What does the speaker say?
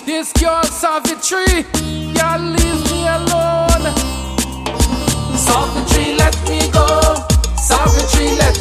This girl Savitri, girl leave me alone. Savitri, let me go. Savitri, let